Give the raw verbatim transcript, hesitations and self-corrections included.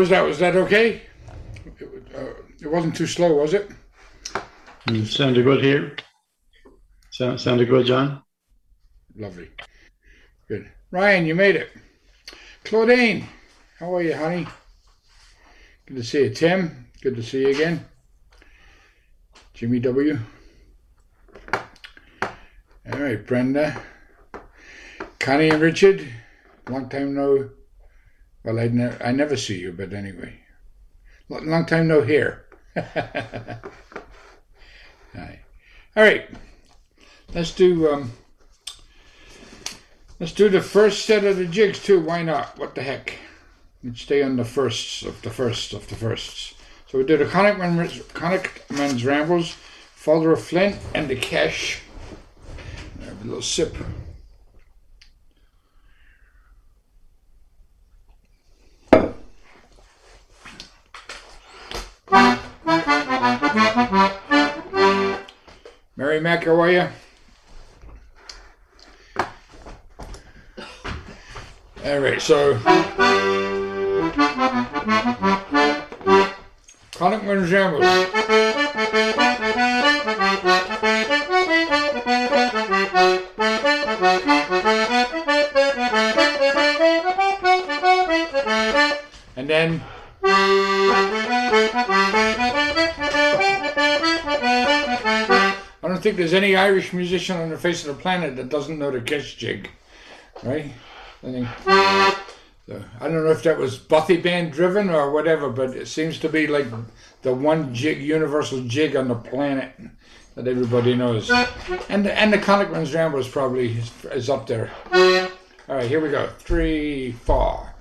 was that? Was that okay? It, uh, it wasn't too slow, was it? Mm, sounded good here. Sound, sounded good, John. Lovely. Good. Ryan, you made it. Claudine, how are you, honey? Good to see you. Tim, good to see you again. Jimmy W. All right, Brenda. Connie and Richard, long time no, well, I, ne- I never see you, but anyway. Long time no hear. Hi. All right, let's do, um, let's do the first set of the jigs too. Why not? What the heck? Let's stay on the firsts of the firsts of the firsts. So we do the Connachtman's Rambles, Father of Flint, and the Cash. Have a little sip. Mary Mac, how are you? All right, so Connachtman's Rambles. And then I don't think there's any Irish musician on the face of the planet that doesn't know the Kiss jig, right? I think. So, I don't know if that was Bothy band driven or whatever, but it seems to be like the one jig, universal jig on the planet that everybody knows. And the, and the Connachtman's Rambles probably is, is up there. All right, here we go. Three, four.